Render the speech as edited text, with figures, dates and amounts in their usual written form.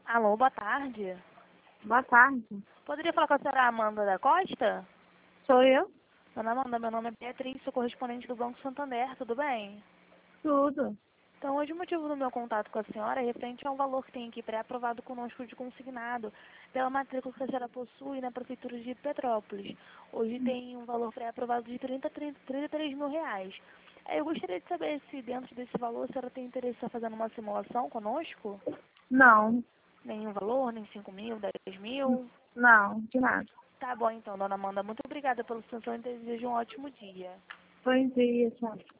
Alô, boa tarde. Boa tarde. Poderia falar com a senhora Amanda da Costa? Sou eu? Dona Amanda, meu nome é Beatriz, sou correspondente do Banco Santander, tudo bem? Tudo. Então, hoje o motivo do meu contato com a senhora é referente a um valor que tem aqui pré-aprovado conosco de consignado pela matrícula que a senhora possui na Prefeitura de Petrópolis. Hoje tem um valor pré-aprovado de 33 mil reais. Eu gostaria de saber se dentro desse valor a senhora tem interesse em estar fazendo uma simulação conosco? Não. Nenhum valor, nem 5 mil, 10 mil? Não, de nada. Tá bom então, dona Amanda. Muito obrigada pela sua atenção e desejo um ótimo dia. Bom dia, tchau.